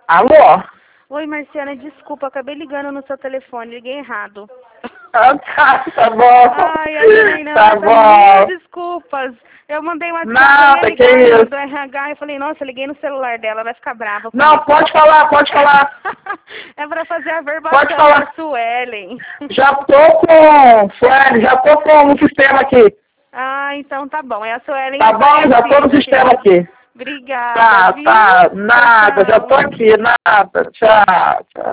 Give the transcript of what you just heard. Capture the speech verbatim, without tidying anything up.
Alô? Oi, Marciana, desculpa, acabei ligando no seu telefone, liguei errado. Ah, tá, tá bom. Ai, ai, não, Tá mil bom. desculpas. Eu mandei uma Nada, desculpa, eu ia que ligar no isso. do R H e falei, nossa, eu liguei no celular dela, vai ficar brava Não, comigo. pode falar, pode falar. É pra fazer a Pode verbação falar. da Suelen. Já tô com, Sueli, já tô com o sistema aqui. Ah, então tá bom, é a Suelen Tá bom? Já tô no sistema Aparecida. aqui. Obrigada, Tá, viu? tá. Tchau, Nada, já tô tchau. aqui, nada. Tchau, tchau.